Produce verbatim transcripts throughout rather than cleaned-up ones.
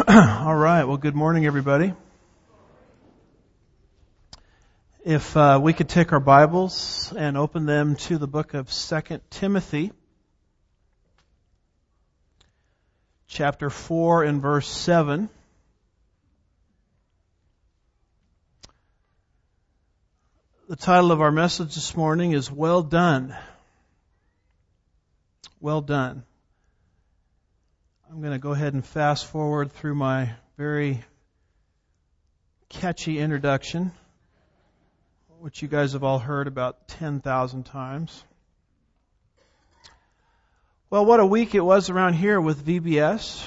All right. Well, good morning, everybody. If uh, we could take our Bibles and open them to the book of Second Timothy, chapter four and verse seven. The title of our message this morning is Well Done. Well done. I'm going to go ahead and fast forward through my very catchy introduction, which you guys have all heard about ten thousand times. Well, what a week it was around here with V B S.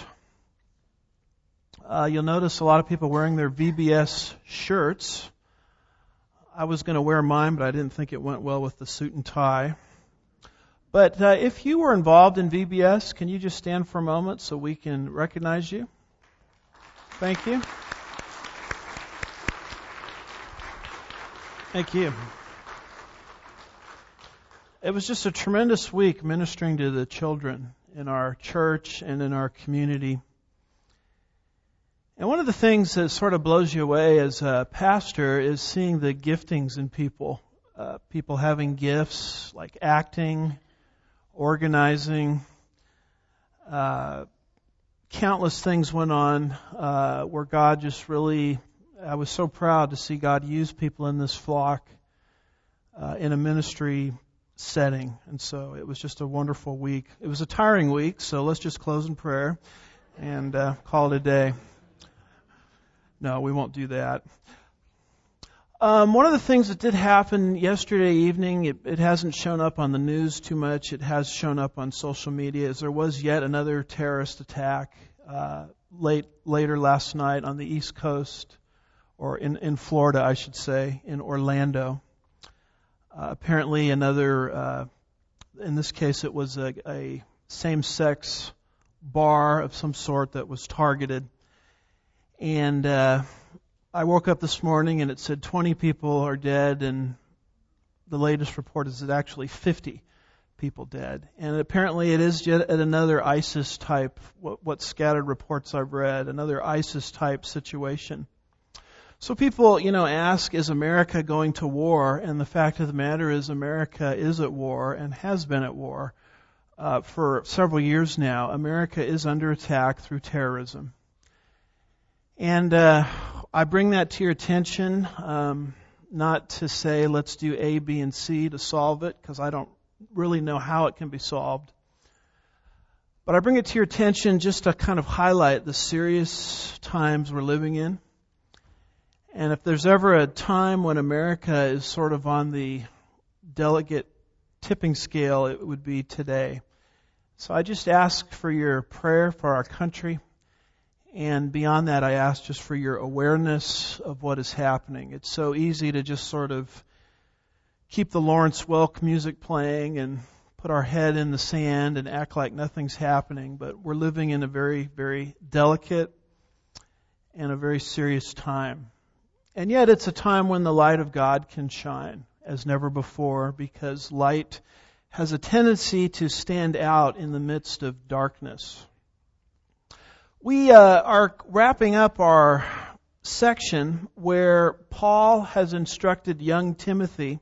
Uh, you'll notice a lot of people wearing their V B S shirts. I was going to wear mine, but I didn't think it went well with the suit and tie. But uh, if you were involved in V B S, can you just stand for a moment so we can recognize you? Thank you. Thank you. It was just a tremendous week ministering to the children in our church and in our community. And one of the things that sort of blows you away as a pastor is seeing the giftings in people. Uh, people having gifts like acting, organizing. Uh, countless things went on uh, where God just really... I was so proud to see God use people in this flock uh, in a ministry setting. And so it was just a wonderful week. It was a tiring week, so let's just close in prayer and uh, call it a day. No, we won't do that. Um, one of the things that did happen yesterday evening, it, it hasn't shown up on the news too much. It has shown up on social media, is there was yet another terrorist attack uh, late later last night on the East Coast. Or in, in Florida, I should say, in Orlando. Uh, apparently another, uh, in this case it was a, a same-sex bar of some sort that was targeted. And uh, I woke up this morning and it said twenty people are dead, and the latest report is that actually fifty people dead. And apparently it is yet another ISIS type, what, what scattered reports I've read, another ISIS type situation. So people, you know, ask, is America going to war? And the fact of the matter is America is at war and has been at war uh, for several years now. America is under attack through terrorism. And uh, I bring that to your attention, um, not to say let's do A, B, and C to solve it, because I don't really know how it can be solved. But I bring it to your attention just to kind of highlight the serious times we're living in. And if there's ever a time when America is sort of on the delicate tipping scale, it would be today. So I just ask for your prayer for our country. And beyond that, I ask just for your awareness of what is happening. It's so easy to just sort of keep the Lawrence Welk music playing and put our head in the sand and act like nothing's happening. But we're living in a very, very delicate and a very serious time. And yet it's a time when the light of God can shine as never before, because light has a tendency to stand out in the midst of darkness. We uh, are wrapping up our section where Paul has instructed young Timothy,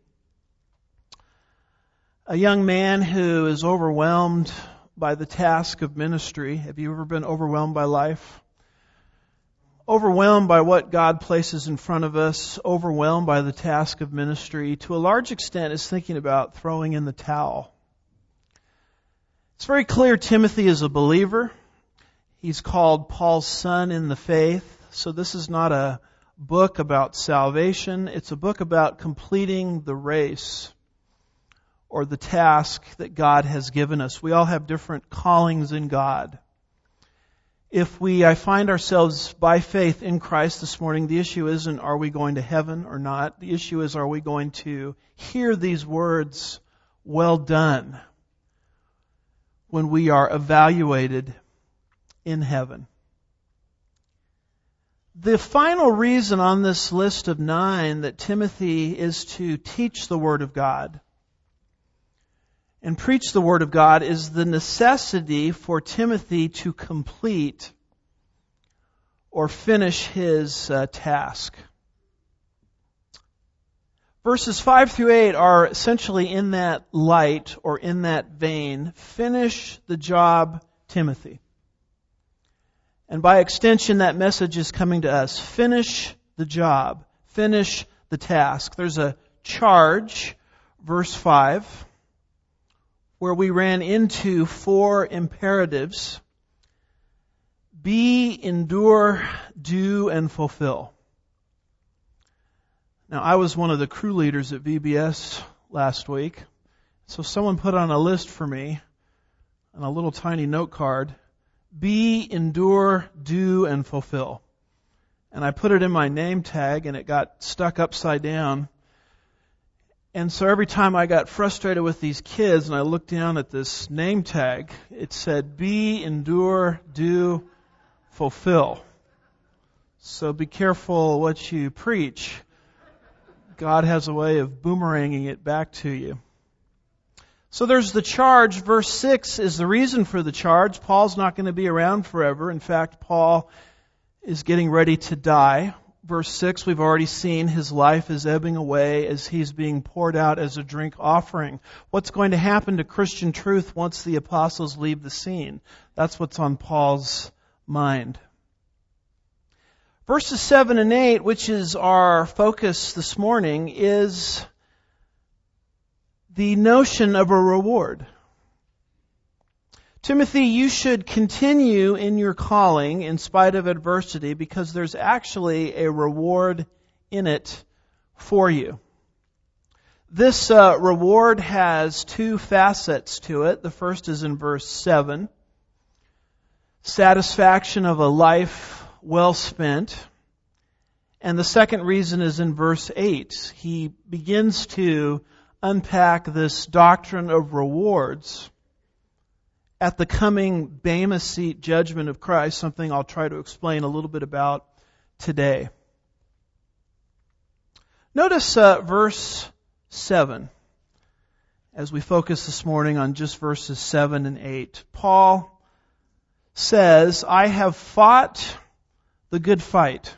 a young man who is overwhelmed by the task of ministry. Have you ever been overwhelmed by life? Overwhelmed by what God places in front of us, overwhelmed by the task of ministry, to a large extent is thinking about throwing in the towel. It's very clear Timothy is a believer. He's called Paul's son in the faith. So this is not a book about salvation. It's a book about completing the race or the task that God has given us. We all have different callings in God. If we I find ourselves by faith in Christ this morning, the issue isn't are we going to heaven or not. The issue is are we going to hear these words, well done, when we are evaluated in heaven. The final reason on this list of nine that Timothy is to teach the Word of God and preach the Word of God is the necessity for Timothy to complete or finish his uh, task. Verses five through eight are essentially in that light or in that vein. Finish the job, Timothy. And by extension, that message is coming to us. Finish the job. Finish the task. There's a charge, verse five, where we ran into four imperatives. Be, endure, do, and fulfill. Now, I was one of the crew leaders at V B S last week, so someone put on a list for me on a little tiny note card, be, endure, do, and fulfill. And I put it in my name tag, and it got stuck upside down. And so every time I got frustrated with these kids, and I looked down at this name tag, it said, be, endure, do, fulfill. So be careful what you preach. God has a way of boomeranging it back to you. So there's the charge. Verse six is the reason for the charge. Paul's not going to be around forever. In fact, Paul is getting ready to die. Verse six, we've already seen his life is ebbing away as he's being poured out as a drink offering. What's going to happen to Christian truth once the apostles leave the scene? That's what's on Paul's mind. Verses seven and eight, which is our focus this morning, is the notion of a reward. Timothy, you should continue in your calling in spite of adversity because there's actually a reward in it for you. This uh, reward has two facets to it. The first is in verse seven. Satisfaction of a life well spent. And the second reason is in verse eight. He begins to unpack this doctrine of rewards at the coming Bema Seat judgment of Christ, something I'll try to explain a little bit about today. Notice uh, verse seven, as we focus this morning on just verses seven and eight. Paul says, I have fought the good fight.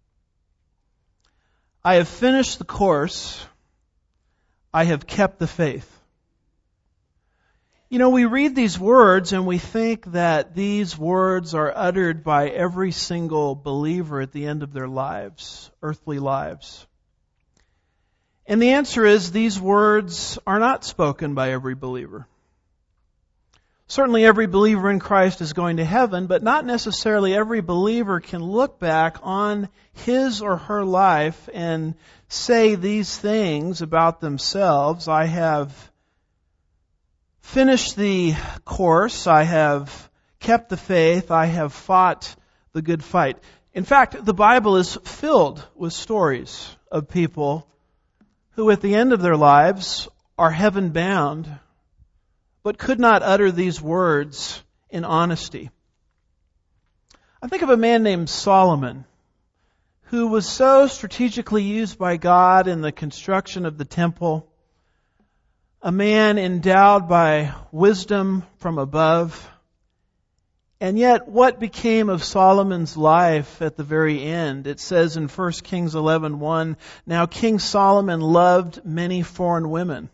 I have finished the course. I have kept the faith. You know, we read these words and we think that these words are uttered by every single believer at the end of their lives, earthly lives. And the answer is these words are not spoken by every believer. Certainly every believer in Christ is going to heaven, but not necessarily every believer can look back on his or her life and say these things about themselves. I have finished the course. I have kept the faith. I have fought the good fight. In fact, the Bible is filled with stories of people who at the end of their lives are heaven-bound, but could not utter these words in honesty. I think of a man named Solomon, who was so strategically used by God in the construction of the temple, a man endowed by wisdom from above. And yet, what became of Solomon's life at the very end? It says in First Kings eleven one, now King Solomon loved many foreign women.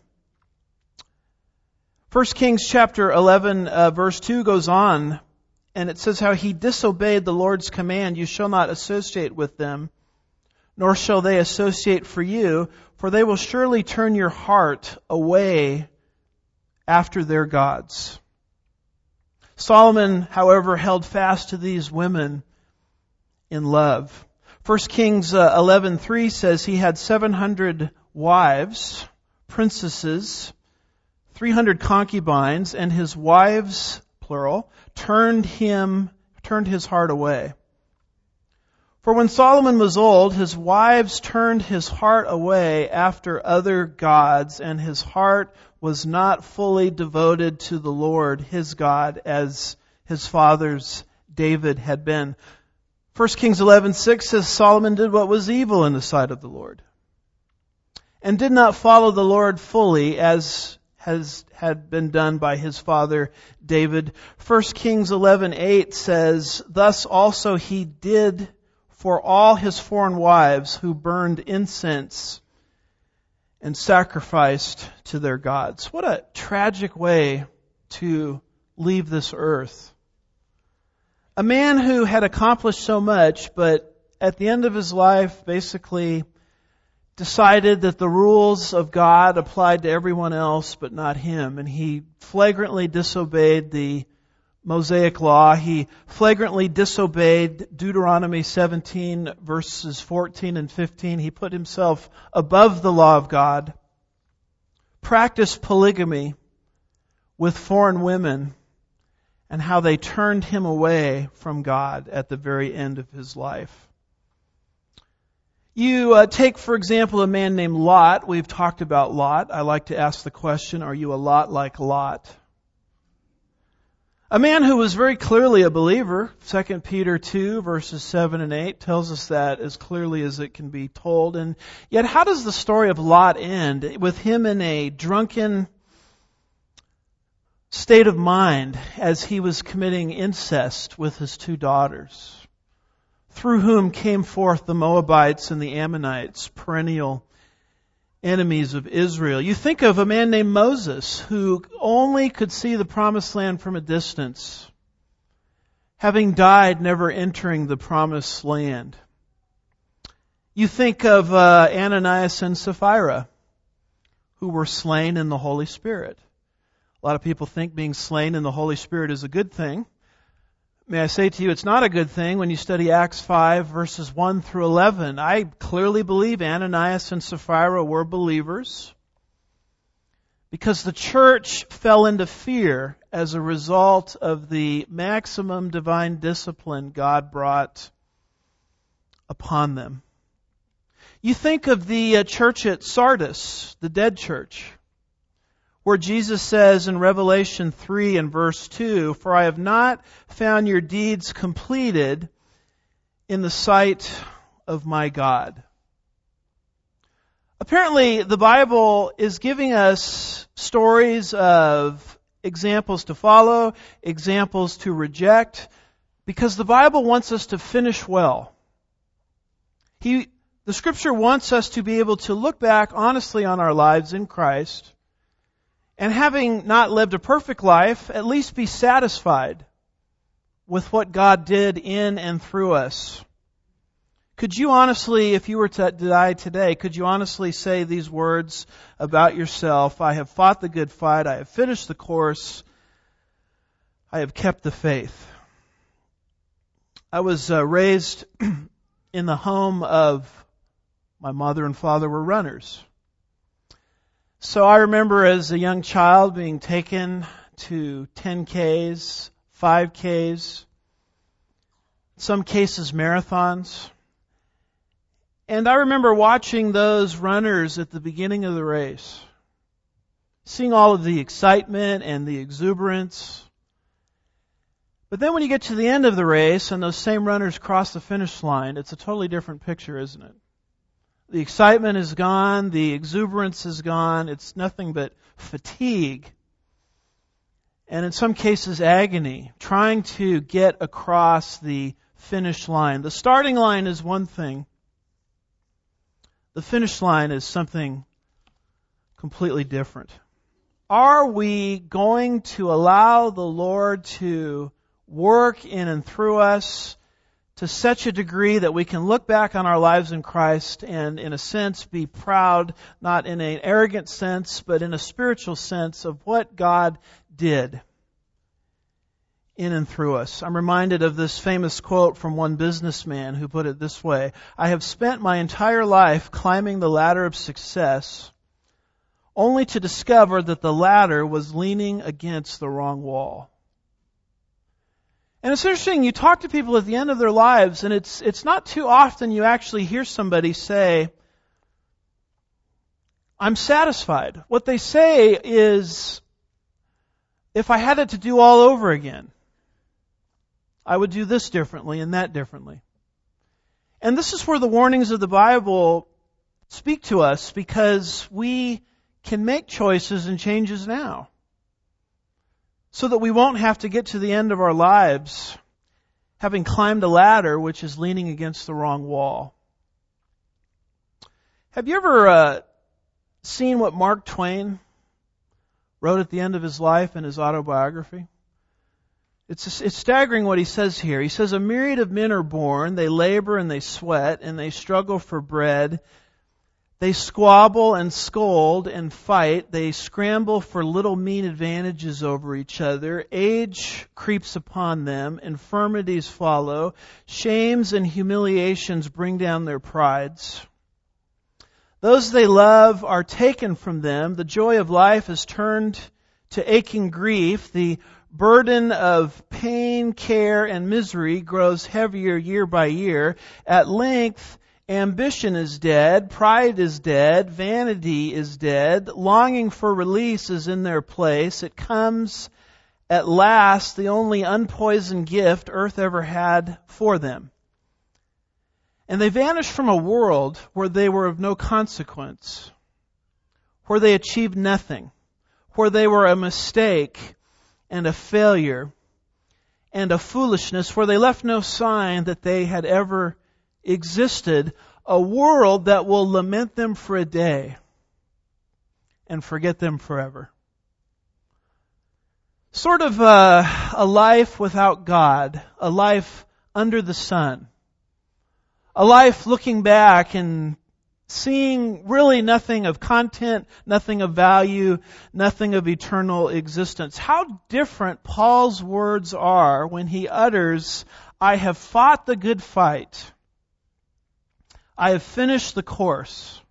First Kings chapter eleven, uh, verse two goes on, and it says how he disobeyed the Lord's command, you shall not associate with them, nor shall they associate for you, for they will surely turn your heart away after their gods. Solomon, however, held fast to these women in love. First Kings uh, eleven three says he had seven hundred wives, princesses, three hundred concubines, and his wives, plural, turned him, turned his heart away. For when Solomon was old, his wives turned his heart away after other gods, and his heart was not fully devoted to the Lord, his God, as his father's David had been. First Kings eleven six says Solomon did what was evil in the sight of the Lord, and did not follow the Lord fully as has had been done by his father David. First Kings eleven eight says, thus also he did for all his foreign wives who burned incense and sacrificed to their gods. What a tragic way to leave this earth. A man who had accomplished so much, but at the end of his life basically decided that the rules of God applied to everyone else but not him. And he flagrantly disobeyed the Mosaic law. He flagrantly disobeyed Deuteronomy seventeen verses fourteen and fifteen. He put himself above the law of God, practiced polygamy with foreign women, and how they turned him away from God at the very end of his life. You uh, take, for example, a man named Lot. We've talked about Lot. I like to ask the question, are you a lot like Lot? A man who was very clearly a believer. Second Peter two, verses seven and eight tells us that as clearly as it can be told. And yet, how does the story of Lot end? With him in a drunken state of mind as he was committing incest with his two daughters, through whom came forth the Moabites and the Ammonites, perennial enemies of Israel. You think of a man named Moses, who only could see the promised land from a distance, having died never entering the promised land. You think of uh, Ananias and Sapphira, who were slain in the Holy Spirit. A lot of people think being slain in the Holy Spirit is a good thing. May I say to you, it's not a good thing when you study Acts five, verses one through eleven. I clearly believe Ananias and Sapphira were believers because the church fell into fear as a result of the maximum divine discipline God brought upon them. You think of the uh, church at Sardis, the dead church, where Jesus says in Revelation three and verse two, "For I have not found your deeds completed in the sight of my God." Apparently, the Bible is giving us stories of examples to follow, examples to reject, because the Bible wants us to finish well. He, the Scripture wants us to be able to look back honestly on our lives in Christ, and having not lived a perfect life, at least be satisfied with what God did in and through us. Could you honestly, if you were to die today, could you honestly say these words about yourself? I have fought the good fight. I have finished the course. I have kept the faith. I was uh, raised in the home of my mother and father were runners. So I remember as a young child being taken to ten Ks, five Ks, some cases marathons. And I remember watching those runners at the beginning of the race, seeing all of the excitement and the exuberance. But then when you get to the end of the race and those same runners cross the finish line, it's a totally different picture, isn't it? The excitement is gone, the exuberance is gone, it's nothing but fatigue. And in some cases, agony, trying to get across the finish line. The starting line is one thing. The finish line is something completely different. Are we going to allow the Lord to work in and through us to such a degree that we can look back on our lives in Christ and, in a sense, be proud, not in an arrogant sense, but in a spiritual sense of what God did in and through us? I'm reminded of this famous quote from one businessman who put it this way: "I have spent my entire life climbing the ladder of success, only to discover that the ladder was leaning against the wrong wall." And it's interesting, you talk to people at the end of their lives, and it's it's not too often you actually hear somebody say, "I'm satisfied." What they say is, "If I had it to do all over again, I would do this differently and that differently." And this is where the warnings of the Bible speak to us, because we can make choices and changes now, so that we won't have to get to the end of our lives having climbed a ladder which is leaning against the wrong wall. Have you ever uh, seen what Mark Twain wrote at the end of his life in his autobiography? It's, it's staggering what he says here. He says, a myriad of men are born, they labor and they sweat, and they struggle for bread. They squabble and scold and fight. They scramble for little mean advantages over each other. Age creeps upon them. Infirmities follow. Shames and humiliations bring down their prides. Those they love are taken from them. The joy of life is turned to aching grief. The burden of pain, care, and misery grows heavier year by year. At length, ambition is dead, pride is dead, vanity is dead, longing for release is in their place. It comes at last, the only unpoisoned gift earth ever had for them. And they vanish from a world where they were of no consequence, where they achieved nothing, where they were a mistake and a failure and a foolishness, where they left no sign that they had ever existed, a world that will lament them for a day and forget them forever. Sort of a, a life without God, a life under the sun, a life looking back and seeing really nothing of content, nothing of value, nothing of eternal existence. How different Paul's words are when he utters, I have fought the good fight. I have finished the course.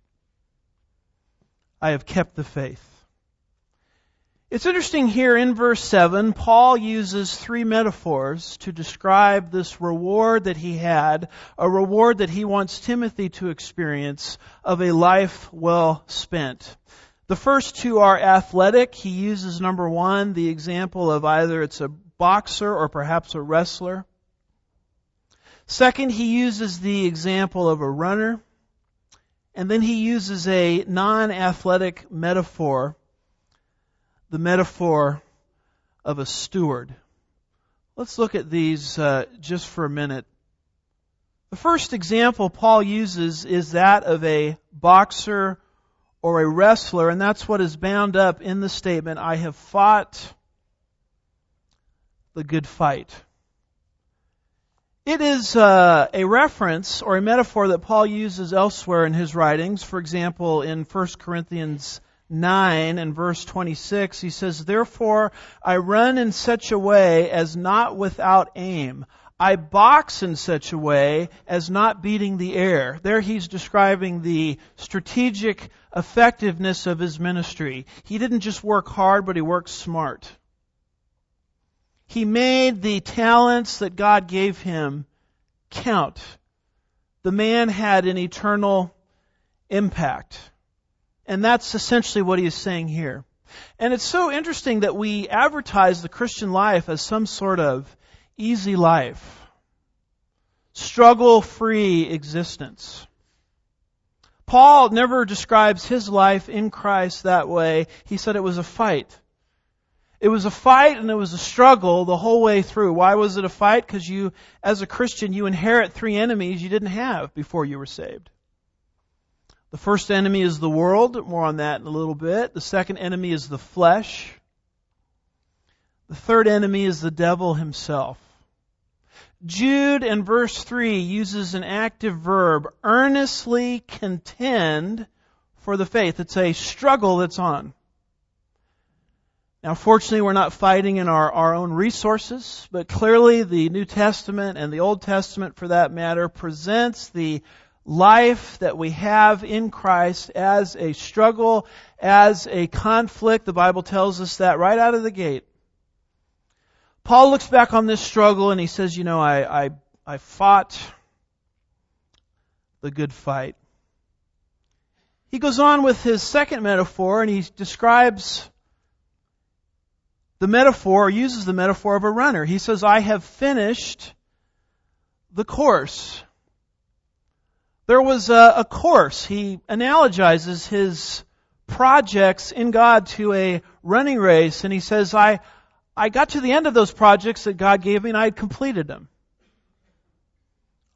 I have kept the faith. It's interesting here in verse seven, Paul uses three metaphors to describe this reward that he had, a reward that he wants Timothy to experience of a life well spent. The first two are athletic. He uses, number one, the example of either it's a boxer or perhaps a wrestler. Second, he uses the example of a runner. And then he uses a non-athletic metaphor, the metaphor of a steward. Let's look at these uh, just for a minute. The first example Paul uses is that of a boxer or a wrestler, and that's what is bound up in the statement, I have fought the good fight. It is uh, a reference or a metaphor that Paul uses elsewhere in his writings. For example, in First Corinthians nine and verse twenty-six, he says, therefore I run in such a way as not without aim. I box in such a way as not beating the air. There he's describing the strategic effectiveness of his ministry. He didn't just work hard, but he worked smart. He made the talents that God gave him count. The man had an eternal impact. And that's essentially what he is saying here. And it's so interesting that we advertise the Christian life as some sort of easy life, struggle-free existence. Paul never describes his life in Christ that way. He said it was a fight. It was a fight and it was a struggle the whole way through. Why was it a fight? Because you, as a Christian, you inherit three enemies you didn't have before you were saved. The first enemy is the world. More on that in a little bit. The second enemy is the flesh. The third enemy is the devil himself. Jude in verse three uses an active verb, earnestly contend for the faith. It's a struggle that's on. Now, fortunately, we're not fighting in our, our own resources, but clearly the New Testament and the Old Testament, for that matter, presents the life that we have in Christ as a struggle, as a conflict. The Bible tells us that right out of the gate. Paul looks back on this struggle and he says, you know, I, I, I fought the good fight. He goes on with his second metaphor and he describes the metaphor, or uses the metaphor of a runner. He says, I have finished the course. There was a, a course. He analogizes his projects in God to a running race, and he says, I, I got to the end of those projects that God gave me, and I had completed them.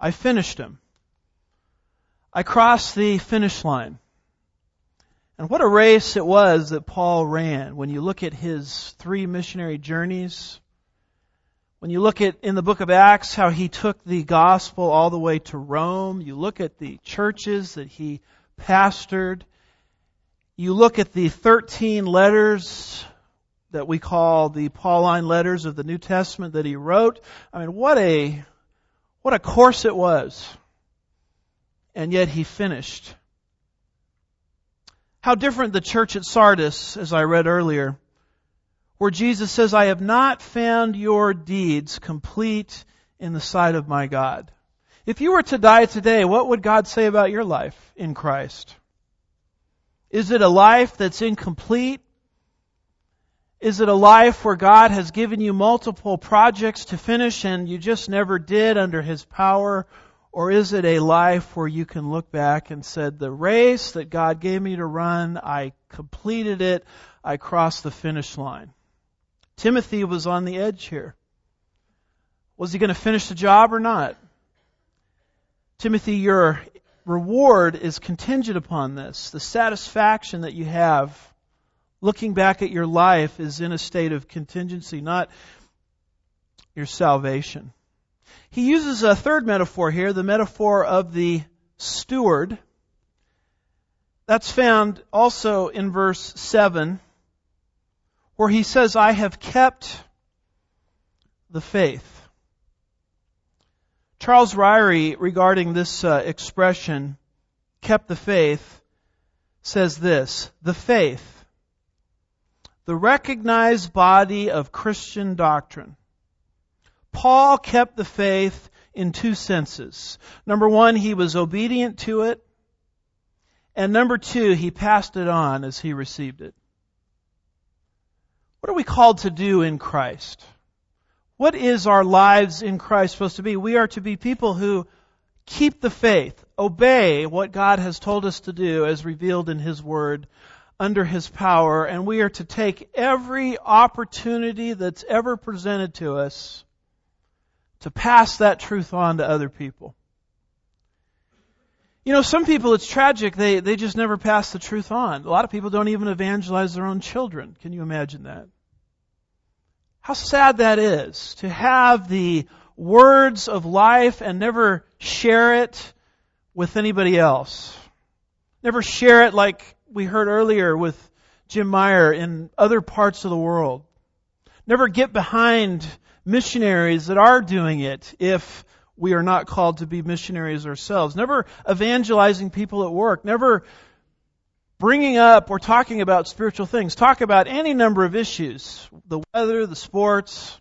I finished them. I crossed the finish line. And what a race it was that Paul ran. When you look at his three missionary journeys, when you look at, in the book of Acts, how he took the gospel all the way to Rome, you look at the churches that he pastored, you look at the thirteen letters that we call the Pauline letters of the New Testament that he wrote. I mean, what a, what a course it was. And yet he finished. How different the church at Sardis, as I read earlier, where Jesus says, I have not found your deeds complete in the sight of my God. If you were to die today, what would God say about your life in Christ? Is it a life that's incomplete? Is it a life where God has given you multiple projects to finish and you just never did under His power? Or is it a life where you can look back and said, the race that God gave me to run, I completed it, I crossed the finish line. Timothy was on the edge here. Was he going to finish the job or not? Timothy, your reward is contingent upon this. The satisfaction that you have looking back at your life is in a state of contingency, not your salvation. He uses a third metaphor here, the metaphor of the steward. That's found also in verse seven, where he says, I have kept the faith. Charles Ryrie, regarding this uh, expression, kept the faith, says this, the faith, the recognized body of Christian doctrine. Paul kept the faith in two senses. Number one, he was obedient to it. And number two, he passed it on as he received it. What are we called to do in Christ? What is our lives in Christ supposed to be? We are to be people who keep the faith, obey what God has told us to do as revealed in His Word, under His power, and we are to take every opportunity that's ever presented to us to pass that truth on to other people. You know, some people, it's tragic, they, they just never pass the truth on. A lot of people don't even evangelize their own children. Can you imagine that? How sad that is, to have the words of life and never share it with anybody else. Never share it like we heard earlier with Jim Meyer in other parts of the world. Never get behind missionaries that are doing it if we are not called to be missionaries ourselves. Never evangelizing people at work. Never bringing up or talking about spiritual things. Talk about any number of issues. The weather, the sports,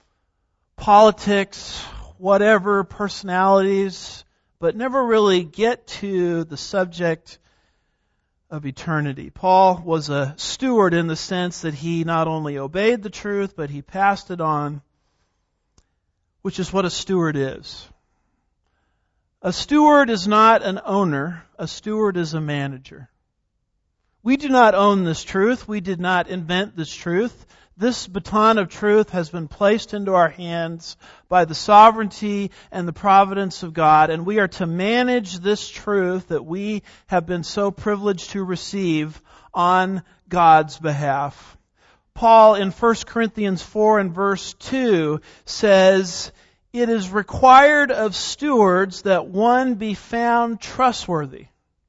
politics, whatever, personalities. But never really get to the subject of eternity. Paul was a steward in the sense that he not only obeyed the truth, but he passed it on, which is what a steward is. A steward is not an owner. A steward is a manager. We do not own this truth. We did not invent this truth. This baton of truth has been placed into our hands by the sovereignty and the providence of God, and we are to manage this truth that we have been so privileged to receive on God's behalf. Paul in First Corinthians four and verse two says, it is required of stewards that one be found trustworthy.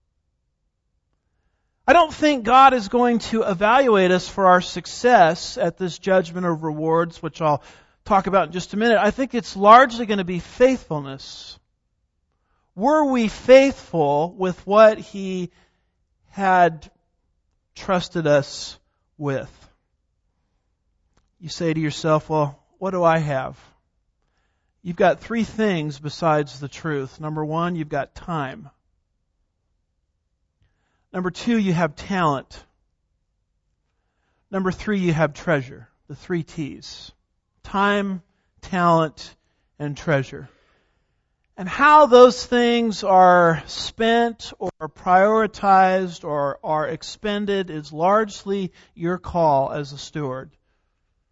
I don't think God is going to evaluate us for our success at this judgment of rewards, which I'll talk about in just a minute. I think it's largely going to be faithfulness. Were we faithful with what He had trusted us with? You say to yourself, well, what do I have? You've got three things besides the truth. Number one, you've got time. Number two, you have talent. Number three, you have treasure. The three T's. Time, talent, and treasure. And how those things are spent or prioritized or are expended is largely your call as a steward.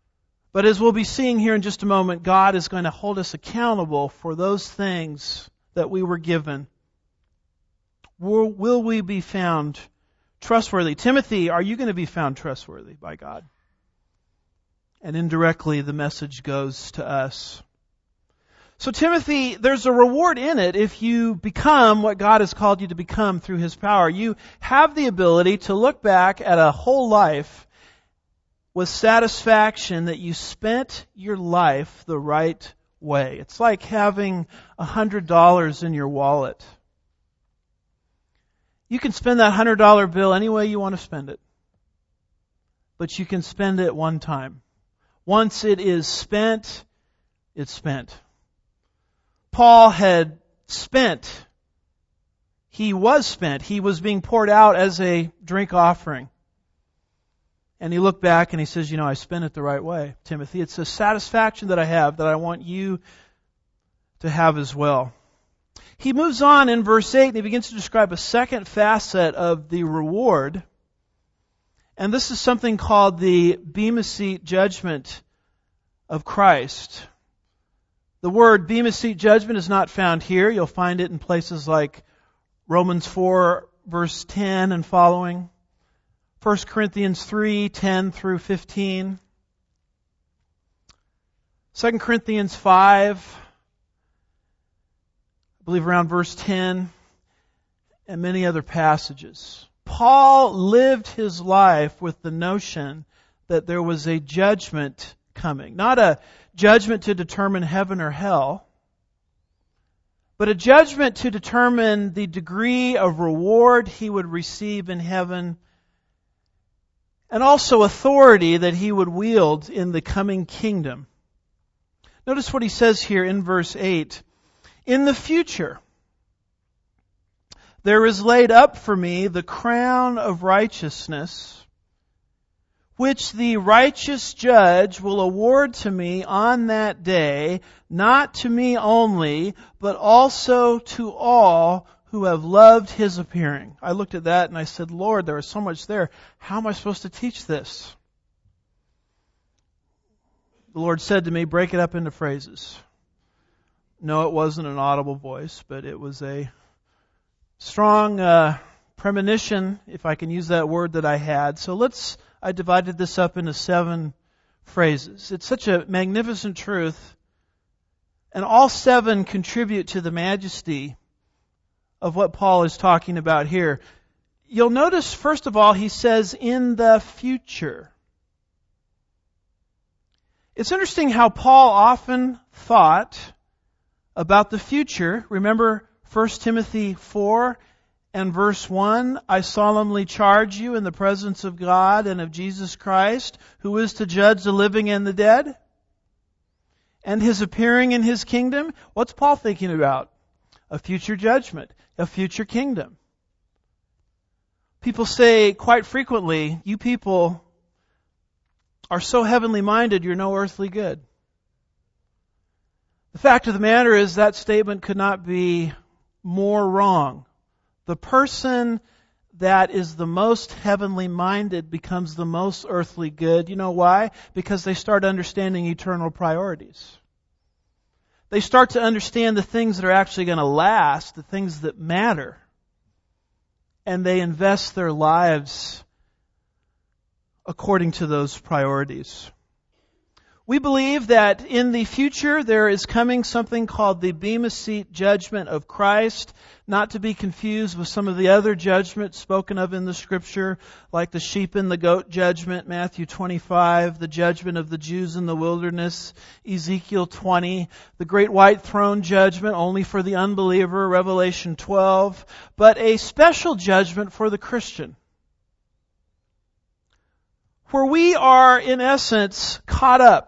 But as we'll be seeing here in just a moment, God is going to hold us accountable for those things that we were given? Will, will we be found trustworthy? Timothy, are you going to be found trustworthy by God? And indirectly, the message goes to us. So Timothy, there's a reward in it if you become what God has called you to become through His power. You have the ability to look back at a whole life with satisfaction that you spent your life the right way. It's like having a hundred dollars in your wallet. You can spend that hundred dollar bill any way you want to spend it. But you can spend it one time. Once it is spent, it's spent. Paul had spent. He was spent. He was being poured out as a drink offering. And he looked back and he says, you know, I spent it the right way, Timothy. It's a satisfaction that I have that I want you to have as well. He moves on in verse eight and he begins to describe a second facet of the reward. And this is something called the Bema Seat judgment of Christ. The word Bema Seat judgment is not found here. You'll find it in places like Romans four, verse ten and following. First Corinthians three, ten through fifteen. Second Corinthians five, I believe around verse ten, and many other passages. Paul lived his life with the notion that there was a judgment coming. Not a judgment to determine heaven or hell, but a judgment to determine the degree of reward he would receive in heaven, and also authority that he would wield in the coming kingdom. Notice what he says here in verse eight. In the future, there is laid up for me the crown of righteousness, which the righteous judge will award to me on that day, not to me only, but also to all who have loved His appearing. I looked at that and I said, Lord, there is so much there. How am I supposed to teach this? The Lord said to me, break it up into phrases. No, it wasn't an audible voice, but it was a strong uh, premonition, if I can use that word, that I had. So let's, I divided this up into seven phrases. It's such a magnificent truth, and all seven contribute to the majesty of what Paul is talking about here. You'll notice, first of all, he says, in the future. It's interesting how Paul often thought about the future. Remember First Timothy four and verse one, I solemnly charge you in the presence of God and of Jesus Christ, who is to judge the living and the dead, and His appearing in His kingdom. What's Paul thinking about? A future judgment, a future kingdom. People say quite frequently, you people are so heavenly minded, you're no earthly good. The fact of the matter is that statement could not be more wrong. The person that is the most heavenly minded becomes the most earthly good. You know why? Because they start understanding eternal priorities. They start to understand the things that are actually going to last, the things that matter. And they invest their lives according to those priorities. We believe that in the future there is coming something called the Bema Seat judgment of Christ, not to be confused with some of the other judgments spoken of in the Scripture, like the sheep and the goat judgment, Matthew twenty-five, the judgment of the Jews in the wilderness, Ezekiel twenty, the great white throne judgment only for the unbeliever, Revelation twelve, but a special judgment for the Christian, where we are, in essence, caught up.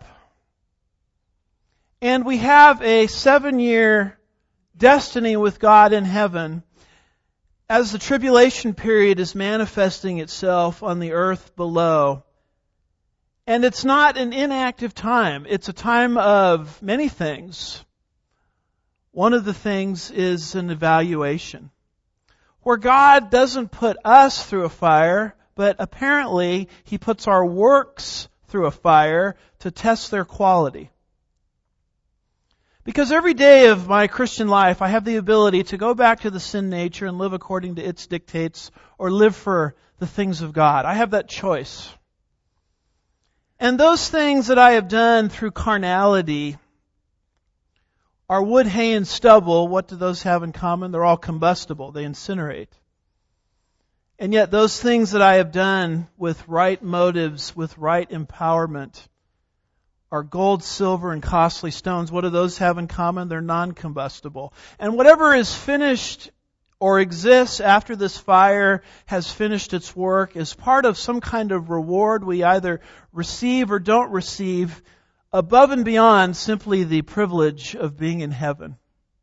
And we have a seven-year destiny with God in heaven as the tribulation period is manifesting itself on the earth below. And it's not an inactive time. It's a time of many things. One of the things is an evaluation, where God doesn't put us through a fire, but apparently He puts our works through a fire to test their quality. Because every day of my Christian life, I have the ability to go back to the sin nature and live according to its dictates, or live for the things of God. I have that choice. And those things that I have done through carnality are wood, hay, and stubble. What do those have in common? They're all combustible. They incinerate. And yet those things that I have done with right motives, with right empowerment, are gold, silver, and costly stones. What do those have in common? They're non-combustible. And whatever is finished or exists after this fire has finished its work is part of some kind of reward we either receive or don't receive, above and beyond simply the privilege of being in heaven.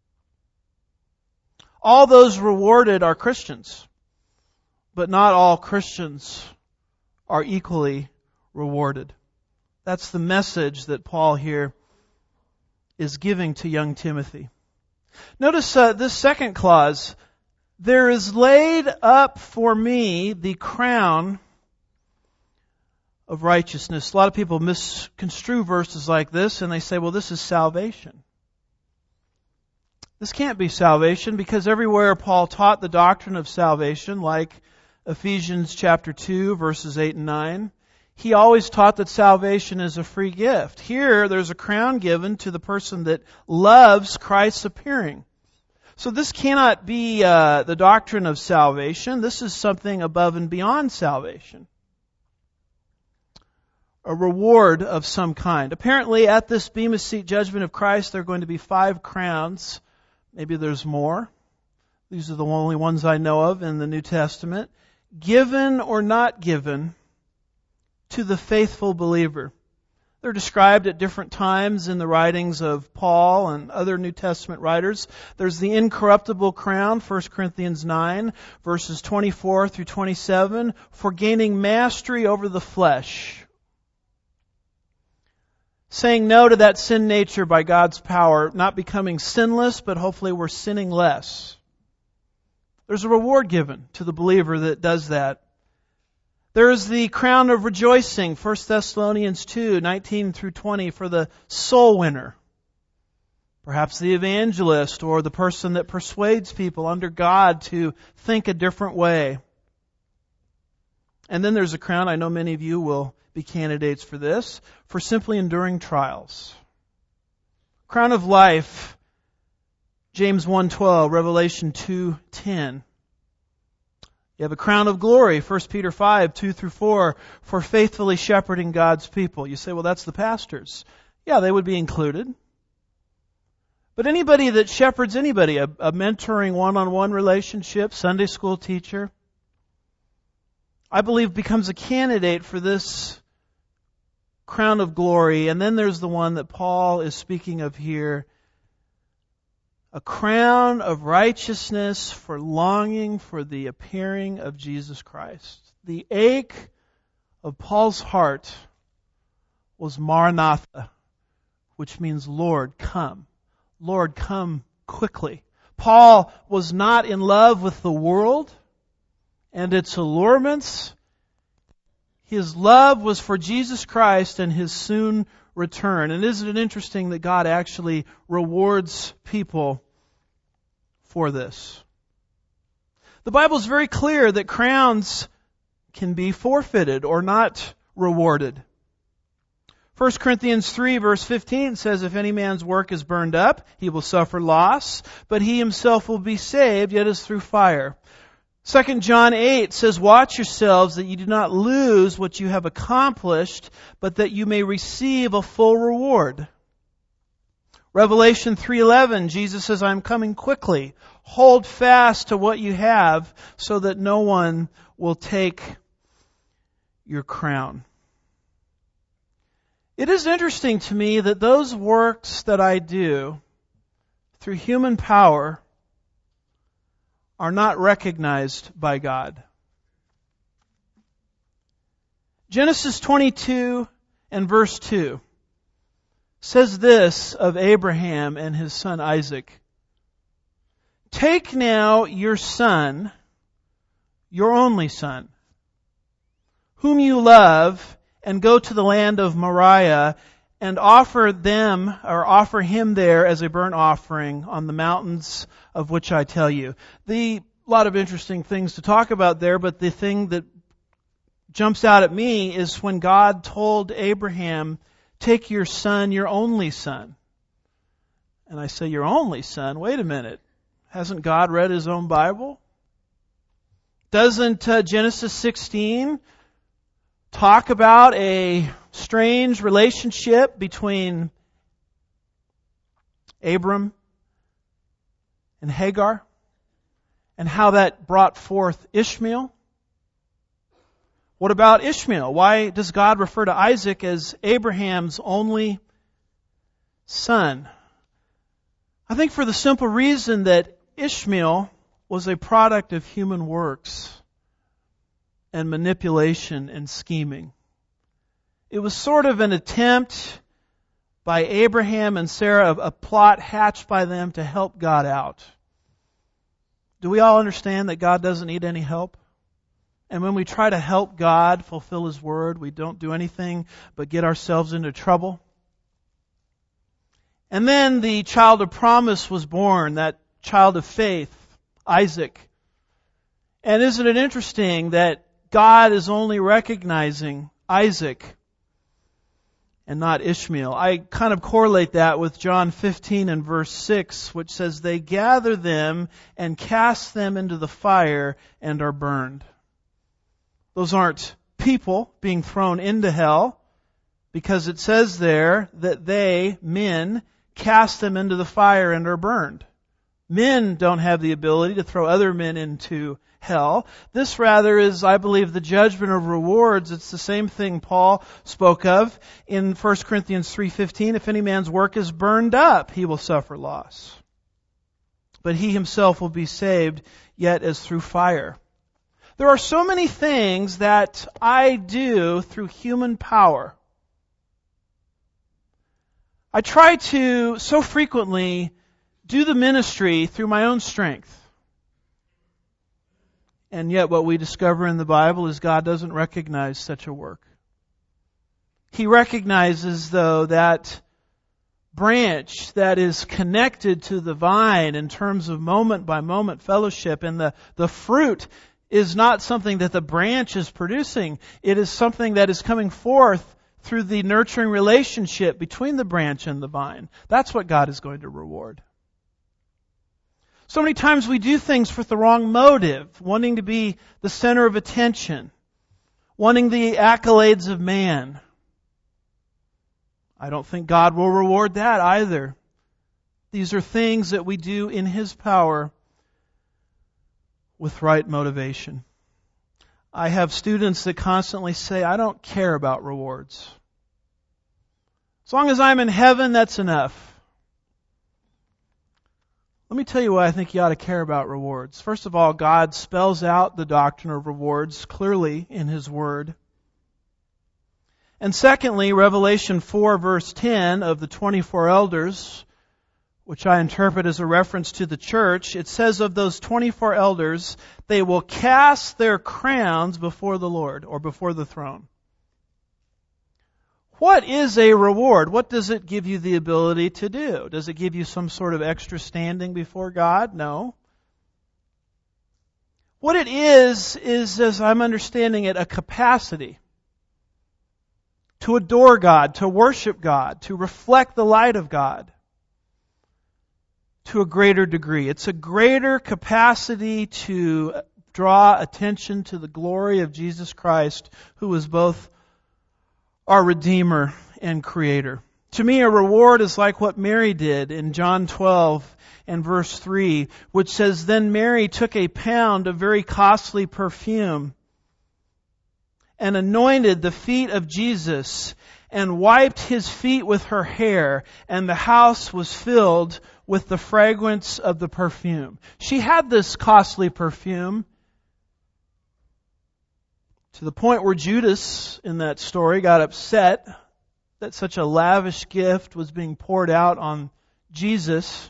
All those rewarded are Christians, but not all Christians are equally rewarded. That's the message that Paul here is giving to young Timothy. Notice uh, this second clause. There is laid up for me the crown of righteousness. A lot of people misconstrue verses like this and they say, well, this is salvation. This can't be salvation because everywhere Paul taught the doctrine of salvation, like Ephesians chapter two, verses eight and nine, he always taught that salvation is a free gift. Here, there's a crown given to the person that loves Christ's appearing. So this cannot be uh, the doctrine of salvation. This is something above and beyond salvation. A reward of some kind. Apparently, at this Bema Seat judgment of Christ, there are going to be five crowns. Maybe there's more. These are the only ones I know of in the New Testament. Given or not given to the faithful believer. They're described at different times in the writings of Paul and other New Testament writers. There's the incorruptible crown, First Corinthians nine, verses twenty-four through twenty-seven, for gaining mastery over the flesh. Saying no to that sin nature by God's power, not becoming sinless, but hopefully we're sinning less. There's a reward given to the believer that does that. There is the crown of rejoicing, First Thessalonians two, nineteen through twenty, for the soul winner. Perhaps the evangelist or the person that persuades people under God to think a different way. And then there's a crown, I know many of you will be candidates for this, for simply enduring trials. Crown of life, James one twelve, Revelation two ten. You have a crown of glory, First Peter five, two through four, for faithfully shepherding God's people. You say, well, that's the pastors. Yeah, they would be included. But anybody that shepherds anybody, a, a mentoring one-on-one relationship, Sunday school teacher, I believe becomes a candidate for this crown of glory. And then there's the one that Paul is speaking of here, a crown of righteousness for longing for the appearing of Jesus Christ. The ache of Paul's heart was Maranatha, which means Lord, come. Lord, come quickly. Paul was not in love with the world and its allurements. His love was for Jesus Christ and His soon return. And isn't it interesting that God actually rewards people for this? The Bible is very clear that crowns can be forfeited or not rewarded. First Corinthians three verse fifteen says, if any man's work is burned up, he will suffer loss, but he himself will be saved, yet as through fire. Second John eight says, watch yourselves that you do not lose what you have accomplished, but that you may receive a full reward. Revelation three eleven, Jesus says, I am coming quickly. Hold fast to what you have so that no one will take your crown. It is interesting to me that those works that I do through human power are not recognized by God. Genesis twenty-two and verse two says this of Abraham and his son Isaac. Take now your son, your only son, whom you love, and go to the land of Moriah and offer them, or offer him there as a burnt offering on the mountains of which I tell you. The a lot of interesting things to talk about there, but the thing that jumps out at me is when God told Abraham, take your son, your only son. And I say, your only son? Wait a minute. Hasn't God read His own Bible? Doesn't uh, Genesis sixteen talk about a strange relationship between Abram and Hagar? And how that brought forth Ishmael? What about Ishmael? Why does God refer to Isaac as Abraham's only son? I think for the simple reason that Ishmael was a product of human works and manipulation and scheming. It was sort of an attempt by Abraham and Sarah, a plot hatched by them to help God out. Do we all understand that God doesn't need any help? And when we try to help God fulfill His Word, we don't do anything but get ourselves into trouble. And then the child of promise was born, that child of faith, Isaac. And isn't it interesting that God is only recognizing Isaac and not Ishmael? I kind of correlate that with John fifteen and verse six, which says, they gather them and cast them into the fire and are burned. Those aren't people being thrown into hell, because it says there that they, men, cast them into the fire and are burned. Men don't have the ability to throw other men into hell. This rather is, I believe, the judgment of rewards. It's the same thing Paul spoke of in First Corinthians three fifteen. If any man's work is burned up, he will suffer loss. But he himself will be saved, yet as through fire. There are so many things that I do through human power. I try to, so frequently, do the ministry through my own strength. And yet what we discover in the Bible is God doesn't recognize such a work. He recognizes, though, that branch that is connected to the vine in terms of moment-by-moment fellowship, and the, the fruit is not something that the branch is producing. It is something that is coming forth through the nurturing relationship between the branch and the vine. That's what God is going to reward. So many times we do things with the wrong motive, wanting to be the center of attention, wanting the accolades of man. I don't think God will reward that either. These are things that we do in His power with right motivation. I have students that constantly say, I don't care about rewards. As long as I'm in heaven, that's enough. Let me tell you why I think you ought to care about rewards. First of all, God spells out the doctrine of rewards clearly in His Word. And secondly, Revelation four verse ten of the twenty-four elders, which I interpret as a reference to the church, it says of those twenty-four elders, they will cast their crowns before the Lord, or before the throne. What is a reward? What does it give you the ability to do? Does it give you some sort of extra standing before God? No. What it is, is, as I'm understanding it, a capacity to adore God, to worship God, to reflect the light of God to a greater degree. It's a greater capacity to draw attention to the glory of Jesus Christ, who is both our Redeemer and Creator. To me, a reward is like what Mary did in John twelve and verse three, which says, Then Mary took a pound of very costly perfume and anointed the feet of Jesus and wiped His feet with her hair, and the house was filled with the fragrance of the perfume. She had this costly perfume to the point where Judas, in that story, got upset that such a lavish gift was being poured out on Jesus.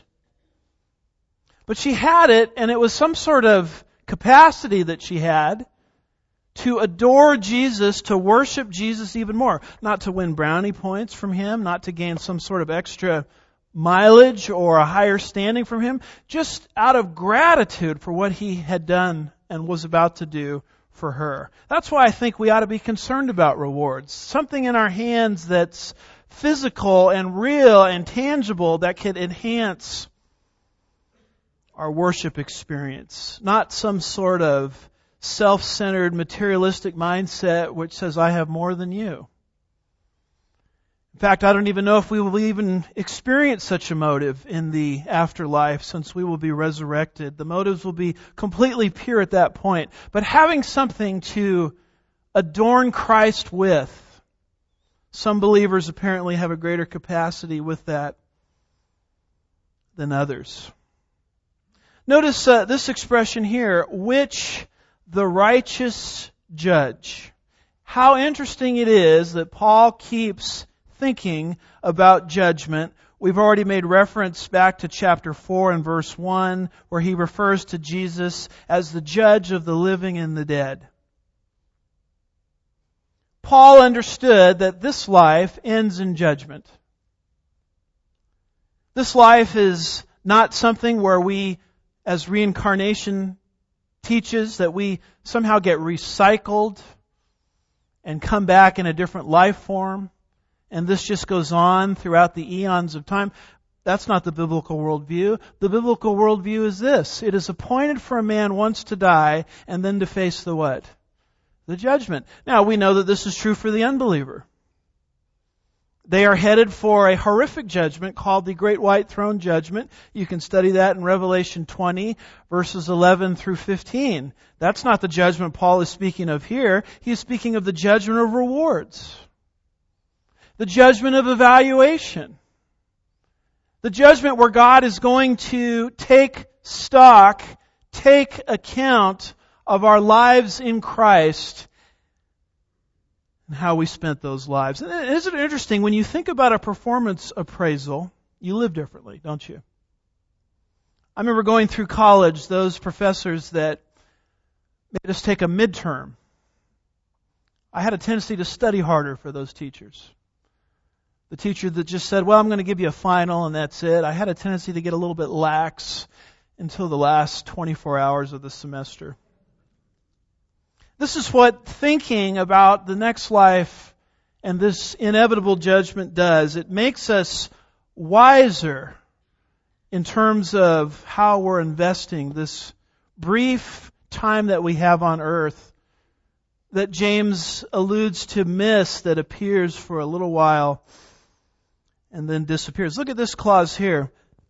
But she had it, and it was some sort of capacity that she had to adore Jesus, to worship Jesus even more. Not to win brownie points from Him, not to gain some sort of extra mileage or a higher standing from Him, just out of gratitude for what He had done and was about to do for her. That's why I think we ought to be concerned about rewards. Something in our hands that's physical and real and tangible that could enhance our worship experience. Not some sort of self-centered materialistic mindset which says, I have more than you. In fact, I don't even know if we will even experience such a motive in the afterlife, since we will be resurrected. The motives will be completely pure at that point. But having something to adorn Christ with, some believers apparently have a greater capacity with that than others. Notice uh, this expression here, which the righteous judge. How interesting it is that Paul keeps thinking about judgment. We've already made reference back to chapter four and verse one, where he refers to Jesus as the judge of the living and the dead. Paul understood that this life ends in judgment. This life is not something where we, as reincarnation teaches, that we somehow get recycled and come back in a different life form, and this just goes on throughout the eons of time. That's not the biblical worldview. The biblical worldview is this: it is appointed for a man once to die and then to face the what? The judgment. Now, we know that this is true for the unbeliever. They are headed for a horrific judgment called the Great White Throne Judgment. You can study that in Revelation twenty, verses eleven through fifteen. That's not the judgment Paul is speaking of here. He's speaking of the judgment of rewards. The judgment of evaluation. The judgment where God is going to take stock, take account of our lives in Christ and how we spent those lives. And isn't it interesting, when you think about a performance appraisal, you live differently, don't you? I remember going through college, those professors that made us take a midterm. I had a tendency to study harder for those teachers. The teacher that just said, well, I'm going to give you a final and that's it. I had a tendency to get a little bit lax until the last twenty-four hours of the semester. This is what thinking about the next life and this inevitable judgment does. It makes us wiser in terms of how we're investing this brief time that we have on earth that James alludes to mist that appears for a little while and then disappears. Look at this clause here.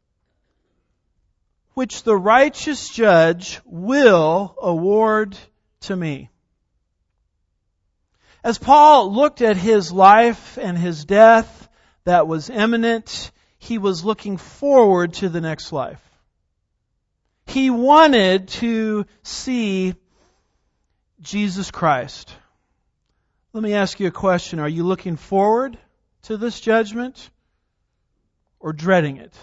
Which the righteous judge will award to me. As Paul looked at his life and his death that was imminent, he was looking forward to the next life. He wanted to see Jesus Christ. Let me ask you a question. Are you looking forward to this judgment or dreading it?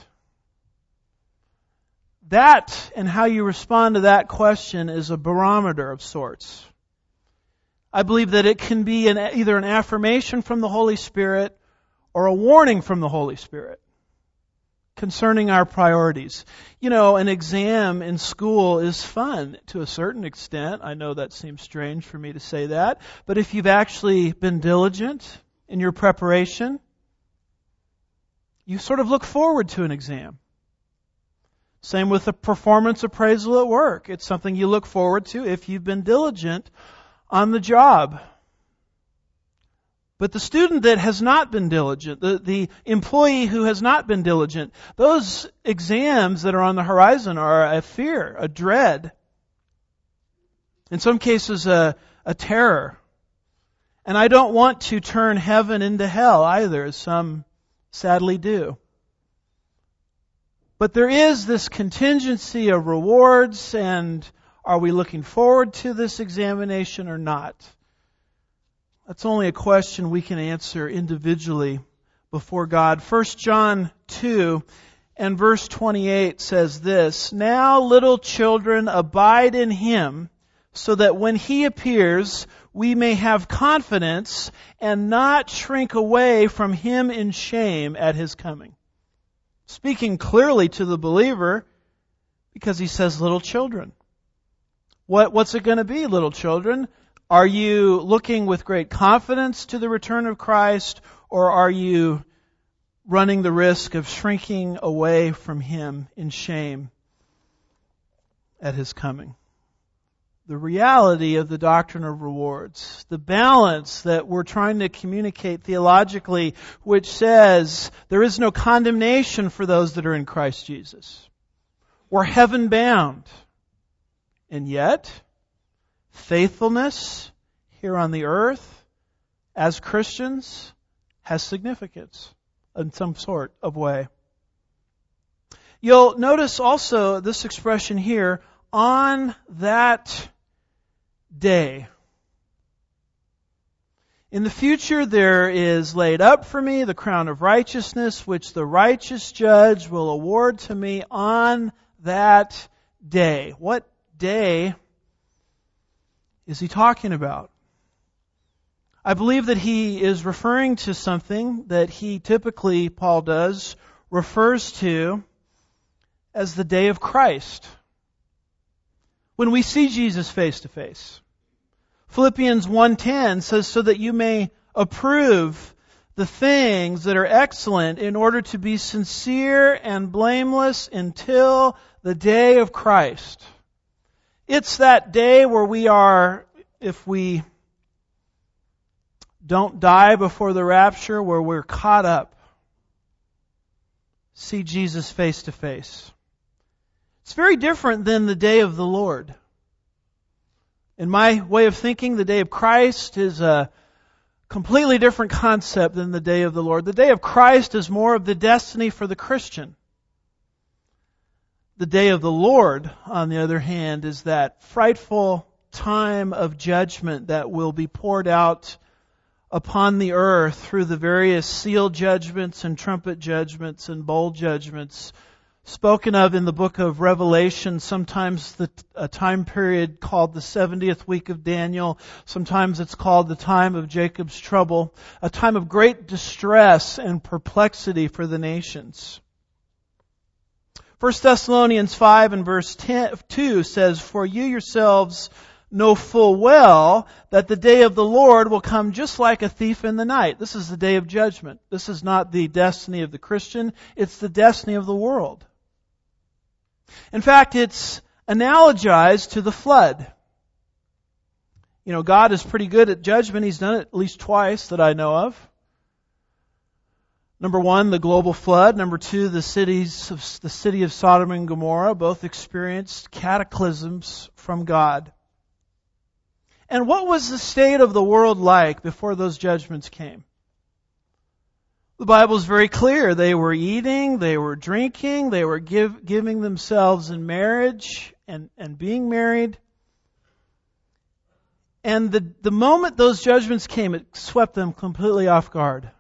That and how you respond to that question is a barometer of sorts. I believe that it can be an, either an affirmation from the Holy Spirit or a warning from the Holy Spirit concerning our priorities. You know, an exam in school is fun to a certain extent. I know that seems strange for me to say that, but if you've actually been diligent in your preparation, you sort of look forward to an exam. Same with a performance appraisal at work. It's something you look forward to if you've been diligent on the job. But the student that has not been diligent, the, the employee who has not been diligent, those exams that are on the horizon are a fear, a dread. In some cases, a, a terror. And I don't want to turn heaven into hell either, as some sadly do. But there is this contingency of rewards, and are we looking forward to this examination or not? That's only a question we can answer individually before God. First John two and verse twenty-eight says this: Now, little children, abide in Him, so that when He appears, we may have confidence and not shrink away from Him in shame at His coming. Speaking clearly to the believer, because He says, little children. What, what's it going to be, little children? Are you looking with great confidence to the return of Christ, or are you running the risk of shrinking away from Him in shame at His coming? The reality of the doctrine of rewards, the balance that we're trying to communicate theologically, which says there is no condemnation for those that are in Christ Jesus. We're heaven bound. And yet, faithfulness here on the earth as Christians has significance in some sort of way. You'll notice also this expression here, on that day. In the future there is laid up for me the crown of righteousness, which the righteous judge will award to me on that day. What day is he talking about? I believe that he is referring to something that he typically, Paul does, refers to as the day of Christ. When we see Jesus face to face. Philippians one ten says, so that you may approve the things that are excellent in order to be sincere and blameless until the day of Christ. It's that day where we are, if we don't die before the rapture, where we're caught up. See Jesus face to face. It's very different than the day of the Lord. In my way of thinking, the day of Christ is a completely different concept than the day of the Lord. The day of Christ is more of the destiny for the Christian. The day of the Lord, on the other hand, is that frightful time of judgment that will be poured out upon the earth through the various seal judgments and trumpet judgments and bowl judgments spoken of in the book of Revelation, sometimes the, a time period called the seventieth week of Daniel. Sometimes it's called the time of Jacob's trouble, a time of great distress and perplexity for the nations. First Thessalonians five and verse two says, for you yourselves know full well that the day of the Lord will come just like a thief in the night. This is the day of judgment. This is not the destiny of the Christian, it's the destiny of the world. In fact, it's analogized to the flood. You know, God is pretty good at judgment. He's done it at least twice that I know of. Number one, the global flood. Number two, the cities of, the city of Sodom and Gomorrah both experienced cataclysms from God. And what was the state of the world like before those judgments came? The Bible is very clear. They were eating, they were drinking, they were give, giving themselves in marriage and, and being married. And the, the moment those judgments came, it swept them completely off guard.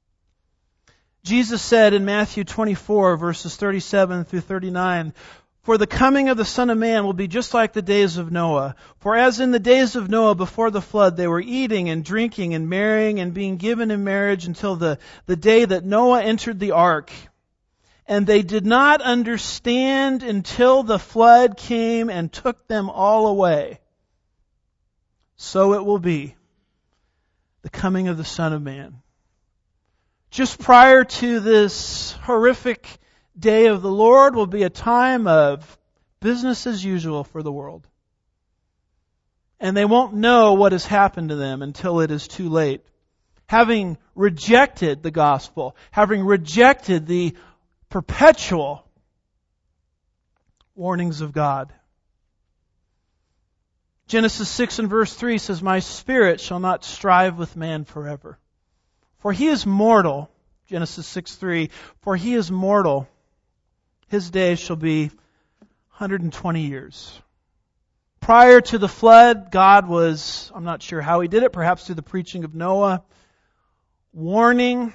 Jesus said in Matthew twenty-four, verses thirty-seven through thirty-nine, for the coming of the Son of Man will be just like the days of Noah. For as in the days of Noah before the flood, they were eating and drinking and marrying and being given in marriage until the, the day that Noah entered the ark. And they did not understand until the flood came and took them all away. So it will be the coming of the Son of Man. Just prior to this horrific day of the Lord will be a time of business as usual for the world. And they won't know what has happened to them until it is too late. Having rejected the gospel, having rejected the perpetual warnings of God. Genesis six and verse three says, my spirit shall not strive with man forever. For he is mortal. Genesis six three, for he is mortal. His days shall be one hundred twenty years. Prior to the flood, God was, I'm not sure how He did it, perhaps through the preaching of Noah, warning,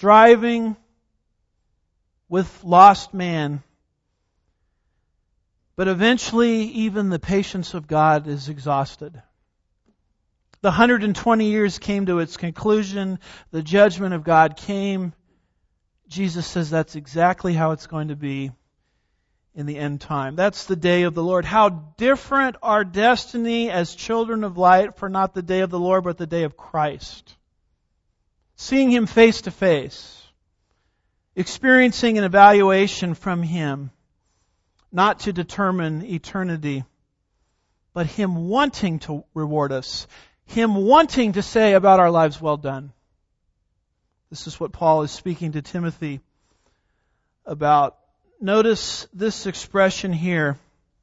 striving with lost man But eventually, even the patience of God is exhausted. The one hundred twenty years came to its conclusion. The judgment of God came. Jesus says that's exactly how it's going to be in the end time. That's the day of the Lord. How different our destiny as children of light, for not the day of the Lord, but the day of Christ. Seeing Him face to face. Experiencing an evaluation from Him. Not to determine eternity, but Him wanting to reward us. Him wanting to say about our lives, well done. This is what Paul is speaking to Timothy about. Notice this expression here.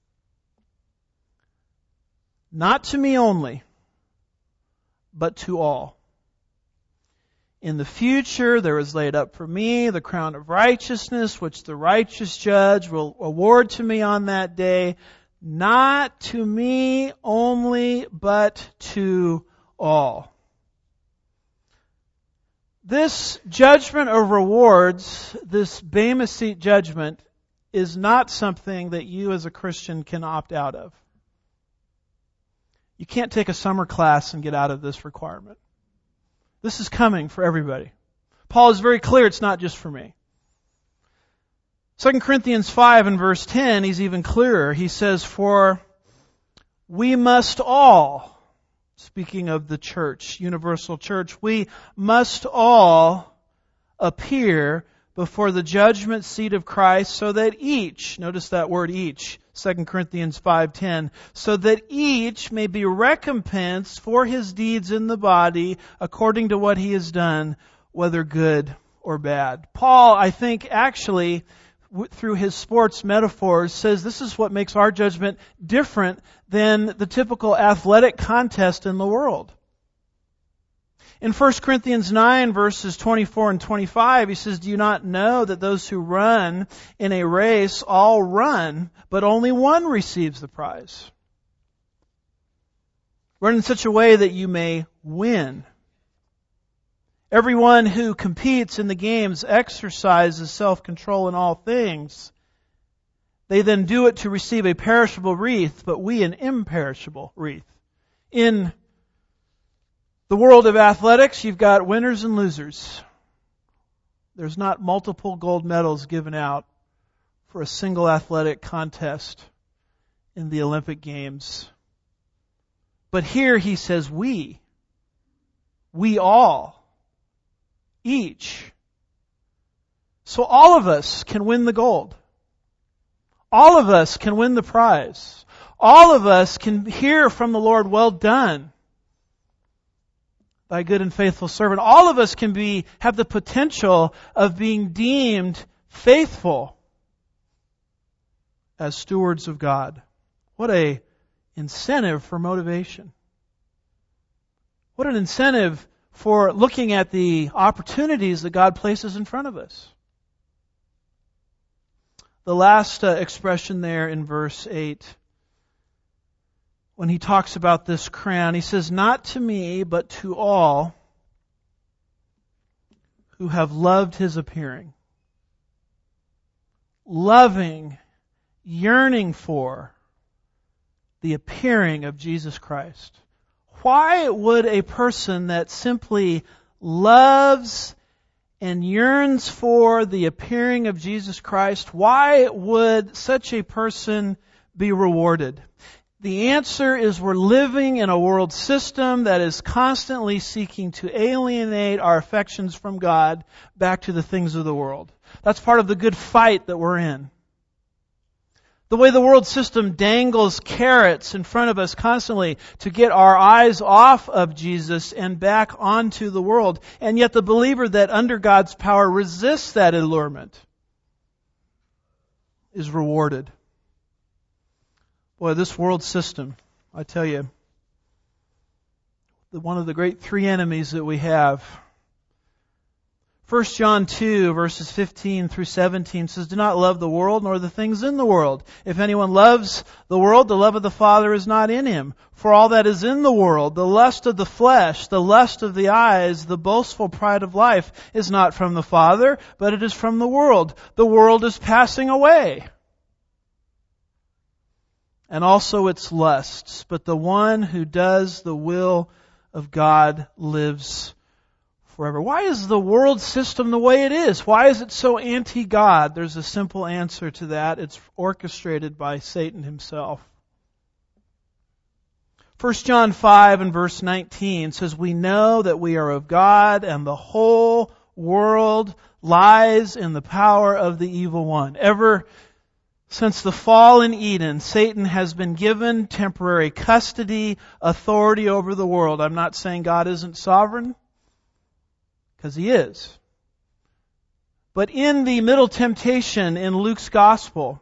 Not to me only, but to all. In the future there is laid up for me the crown of righteousness, which the righteous judge will award to me on that day. Not to me only, but to all. This judgment of rewards, this Bema Seat judgment, is not something that you as a Christian can opt out of. You can't take a summer class and get out of this requirement. This is coming for everybody. Paul is very clear it's not just for me. Second Corinthians five and verse ten, he's even clearer. He says, for we must all, speaking of the church, universal church, we must all appear before the judgment seat of Christ, so that each, notice that word each, Second Corinthians five ten, so that each may be recompensed for his deeds in the body according to what he has done, whether good or bad. Paul, I think, actually, through his sports metaphors, says this is what makes our judgment different than the typical athletic contest in the world. In First Corinthians nine, verses twenty-four and twenty-five, he says, do you not know that those who run in a race all run, but only one receives the prize? Run in such a way that you may win. Everyone who competes in the games exercises self-control in all things. They then do it to receive a perishable wreath, but we an imperishable wreath. In the world of athletics, you've got winners and losers. There's not multiple gold medals given out for a single athletic contest in the Olympic Games. But here he says we. We all. Each. So all of us can win the gold. All of us can win the prize. All of us can hear from the Lord, well done, thy good and faithful servant. All of us can be have the potential of being deemed faithful as stewards of God. What a incentive for motivation. What an incentive for looking at the opportunities that God places in front of us. The last uh, expression there in verse eight, when he talks about this crown, he says, not to me, but to all who have loved his appearing. Loving, yearning for the appearing of Jesus Christ. Why would a person that simply loves and yearns for the appearing of Jesus Christ, why would such a person be rewarded? The answer is we're living in a world system that is constantly seeking to alienate our affections from God back to the things of the world. That's part of the good fight that we're in. The way the world system dangles carrots in front of us constantly to get our eyes off of Jesus and back onto the world. And yet the believer that under God's power resists that allurement is rewarded. Boy, this world system, I tell you, the, one of the great three enemies that we have. First John two, verses fifteen through seventeen says, do not love the world nor the things in the world. If anyone loves the world, the love of the Father is not in him. For all that is in the world, the lust of the flesh, the lust of the eyes, the boastful pride of life, is not from the Father, but it is from the world. The world is passing away. and also its lusts, but the one who does the will of God lives forever. Why is the world system the way it is? Why is it so anti-God? There's a simple answer to that. It's orchestrated by Satan himself. First John five and verse nineteen says, "We know that we are of God, and the whole world lies in the power of the evil one." Ever since the fall in Eden, Satan has been given temporary custody, authority over the world. I'm not saying God isn't sovereign, because He is. But in the middle temptation in Luke's Gospel,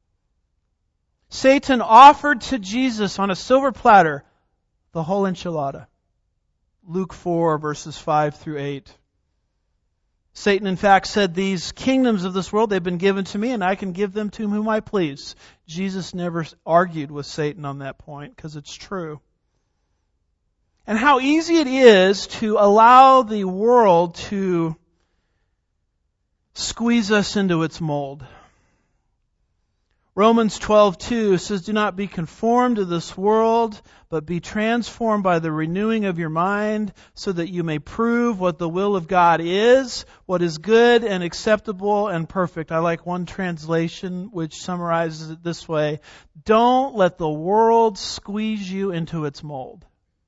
Satan offered to Jesus on a silver platter the whole enchilada. Luke four, verses five through eight. Satan, in fact, said, "These kingdoms of this world, they've been given to me, and I can give them to whom I please." Jesus never argued with Satan on that point, because it's true. And how easy it is to allow the world to squeeze us into its mold. Romans twelve two says, "Do not be conformed to this world, but be transformed by the renewing of your mind, so that you may prove what the will of God is, what is good and acceptable and perfect." I like one translation which summarizes it this way: don't let the world squeeze you into its mold.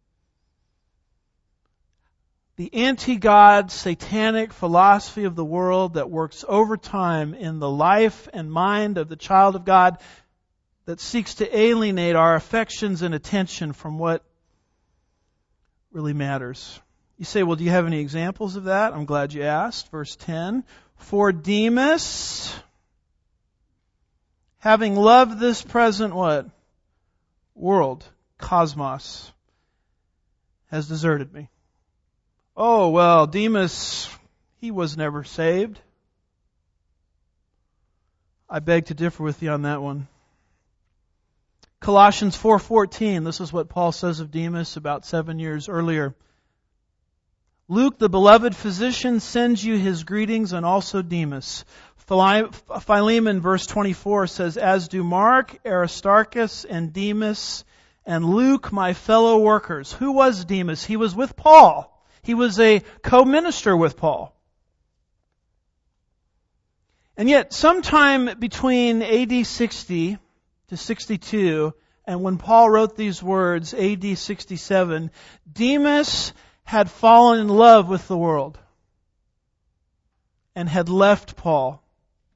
The anti-God, satanic philosophy of the world that works overtime in the life and mind of the child of God, that seeks to alienate our affections and attention from what really matters. You say, well, do you have any examples of that? I'm glad you asked. Verse ten. "For Demas, having loved this present," what? "World," cosmos, "has deserted me." Oh, well, Demas, he was never saved. I beg to differ with you on that one. Colossians four fourteen, this is what Paul says of Demas about seven years earlier. "Luke, the beloved physician, sends you his greetings, and also Demas." Philemon, verse twenty-four, says, "As do Mark, Aristarchus, and Demas, and Luke, my fellow workers." Who was Demas? He was with Paul. He was a co-minister with Paul. And yet, sometime between A D sixty to sixty-two, and when Paul wrote these words, A D sixty-seven, Demas had fallen in love with the world and had left Paul.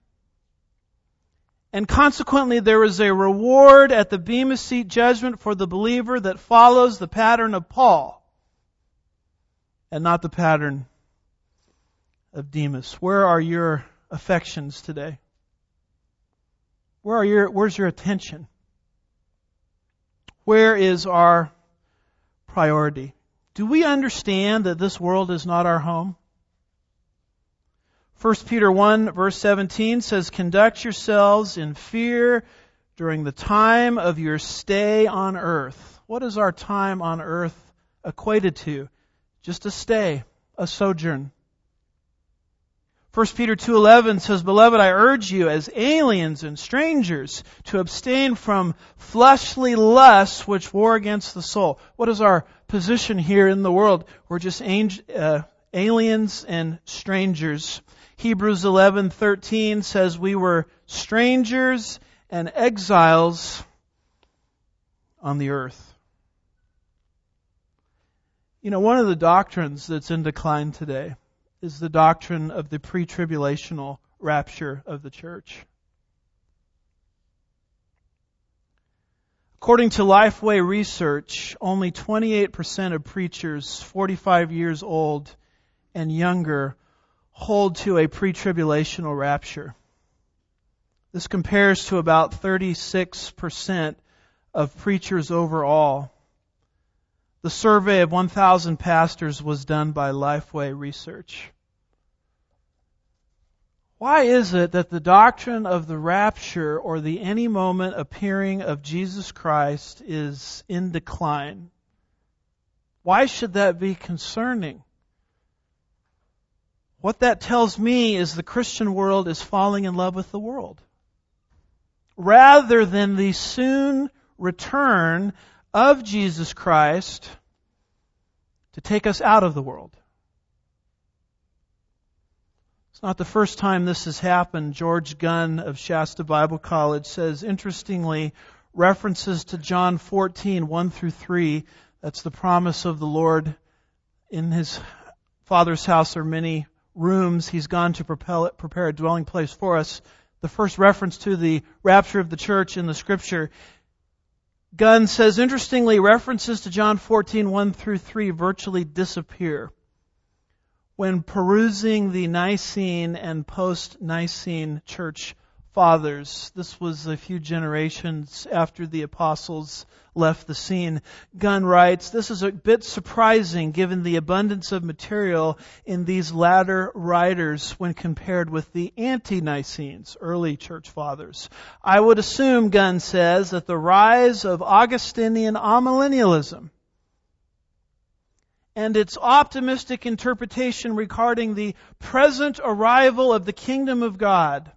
And consequently, there is a reward at the Bema Seat judgment for the believer that follows the pattern of Paul, and not the pattern of Demas. Where are your affections today? Where are your, where's your attention? Where is our priority? Do we understand that this world is not our home? First Peter one, verse seventeen says, "Conduct yourselves in fear during the time of your stay on earth." What is our time on earth equated to? Just a stay, a sojourn. First Peter two eleven says, "Beloved, I urge you as aliens and strangers to abstain from fleshly lusts which war against the soul." What is our position here in the world? We're just uh, aliens and strangers. Hebrews eleven thirteen says we were strangers and exiles on the earth. You know, one of the doctrines that's in decline today is the doctrine of the pre-tribulational rapture of the church. According to Lifeway research, only twenty-eight percent of preachers forty-five years old and younger hold to a pre-tribulational rapture. This compares to about thirty-six percent of preachers overall. The survey of one thousand pastors was done by Lifeway Research. Why is it that the doctrine of the rapture or the any moment appearing of Jesus Christ is in decline? Why should that be concerning? What that tells me is the Christian world is falling in love with the world, rather than the soon return of Jesus Christ to take us out of the world. It's not the first time this has happened. George Gunn of Shasta Bible College says, interestingly, references to John fourteen, one through three, that's the promise of the Lord. In His Father's house are many rooms. He's gone to prepare a dwelling place for us. The first reference to the rapture of the church in the Scripture. Gunn says, interestingly, references to John fourteen, one through three virtually disappear when perusing the Nicene and post-Nicene church fathers. This was a few generations after the apostles left the scene. Gunn writes, this is a bit surprising given the abundance of material in these latter writers when compared with the ante-Nicenes, early church fathers. I would assume, Gunn says, that the rise of Augustinian amillennialism and its optimistic interpretation regarding the present arrival of the kingdom of God,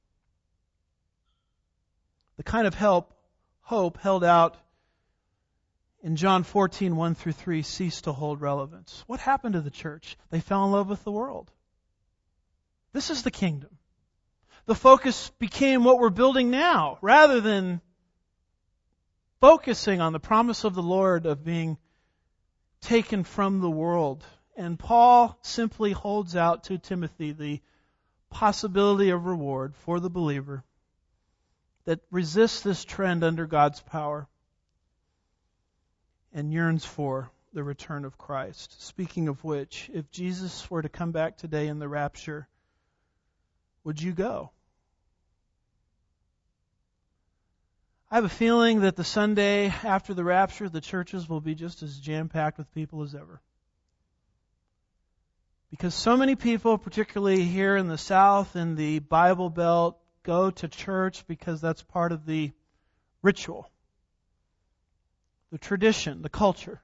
the kind of help, hope held out in John fourteen, one through three, ceased to hold relevance. What happened to the church? They fell in love with the world. This is the kingdom. The focus became what we're building now, rather than focusing on the promise of the Lord of being taken from the world. And Paul simply holds out to Timothy the possibility of reward for the believer that resists this trend under God's power and yearns for the return of Christ. Speaking of which, if Jesus were to come back today in the rapture, would you go? I have a feeling that the Sunday after the rapture, the churches will be just as jam-packed with people as ever. Because so many people, particularly here in the South, in the Bible Belt, go to church because that's part of the ritual, the tradition, the culture.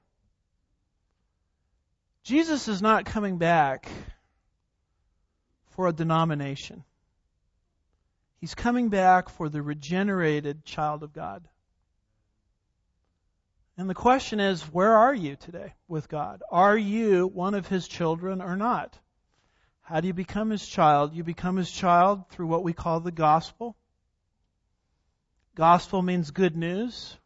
Jesus is not coming back for a denomination. He's coming back for the regenerated child of God. And the question is, where are you today with God? Are you one of His children or not? How do you become His child? You become His child through what we call the gospel. Gospel means good news.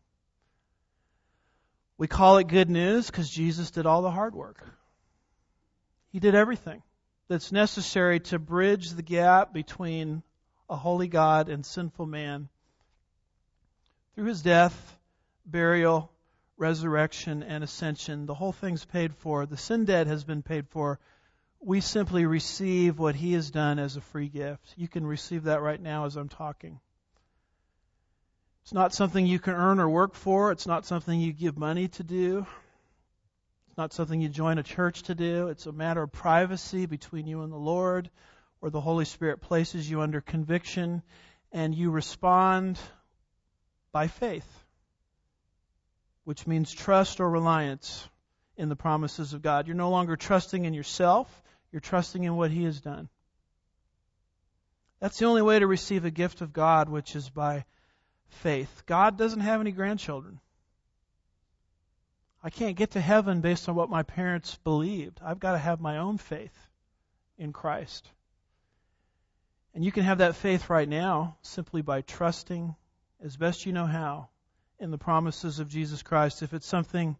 We call it good news because Jesus did all the hard work. He did everything that's necessary to bridge the gap between a holy God and sinful man. Through His death, burial, resurrection, and ascension, the whole thing's paid for. The sin debt has been paid for. We simply receive what He has done as a free gift. You can receive that right now as I'm talking. It's not something you can earn or work for. It's not something you give money to do. It's not something you join a church to do. It's a matter of privacy between you and the Lord, where the Holy Spirit places you under conviction and you respond by faith, which means trust or reliance in the promises of God. You're no longer trusting in yourself. You're trusting in what He has done. That's the only way to receive a gift of God, which is by faith. God doesn't have any grandchildren. I can't get to heaven based on what my parents believed. I've got to have my own faith in Christ. And you can have that faith right now simply by trusting as best you know how in the promises of Jesus Christ. If it's something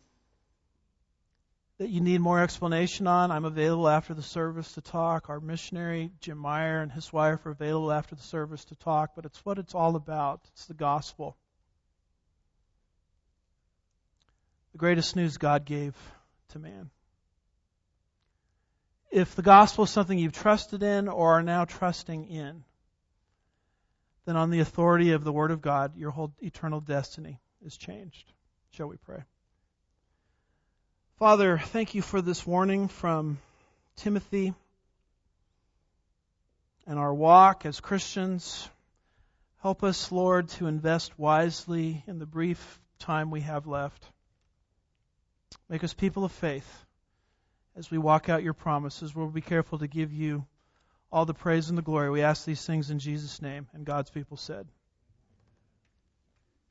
that you need more explanation on, I'm available after the service to talk. Our missionary, Jim Meyer, and his wife are available after the service to talk. But it's what it's all about. It's the gospel. The greatest news God gave to man. If the gospel is something you've trusted in or are now trusting in, then on the authority of the Word of God, your whole eternal destiny is changed. Shall we pray? Father, thank You for this warning from Timothy and our walk as Christians. Help us, Lord, to invest wisely in the brief time we have left. Make us people of faith. As we walk out Your promises, we'll be careful to give You all the praise and the glory. We ask these things in Jesus' name. And God's people said,